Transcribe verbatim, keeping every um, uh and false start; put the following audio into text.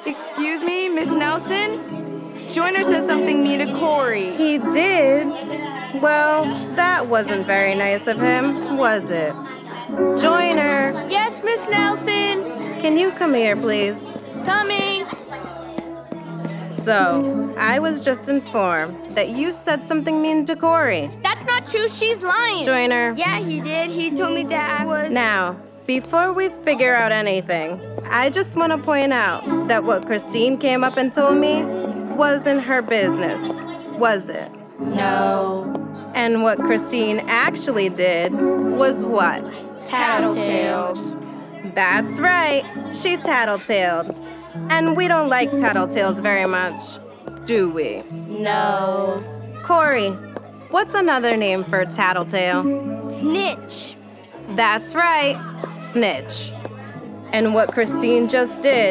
Excuse me, Miss Nelson? Joyner said something mean to Corey. He did? Well, that wasn't very nice of him, was it? Joyner! Yes, Miss Nelson? Can you come here, please? Coming. So, I was just informed that you said something mean to Corey. That's not true. She's lying. Joyner. Yeah, he did. He told me that I was... Now, before we figure out anything, I just want to point out that what Christine came up and told me wasn't her business, was it? No. And what Christine actually did was what? Tattletales. That's right, she tattletaled. And we don't like tattletales very much, do we? No. Corey, what's another name for tattletale? Snitch. That's right, snitch. And what Christine just did